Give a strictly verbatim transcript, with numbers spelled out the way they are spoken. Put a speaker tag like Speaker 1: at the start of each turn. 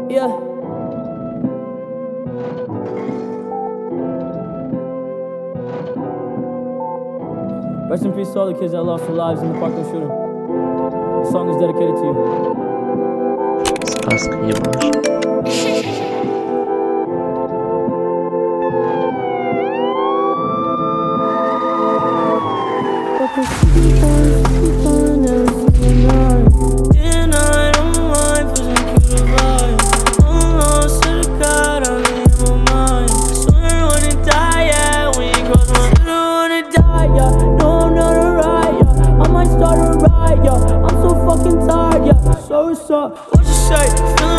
Speaker 1: Yeah. Rest in peace to all the kids that lost their lives in the Parkland shooting. The song is dedicated to you.
Speaker 2: Сказка, ебашь.
Speaker 1: And I don't mind pushing through the vibe. I'm lost to the God, I'm in my mind. I swear I wanna die, yeah, when you cross my I don't wanna die, yeah. No, I'm not alright, yeah. I might start a riot, yeah. I'm so fucking tired, yeah. So what's up? What you say?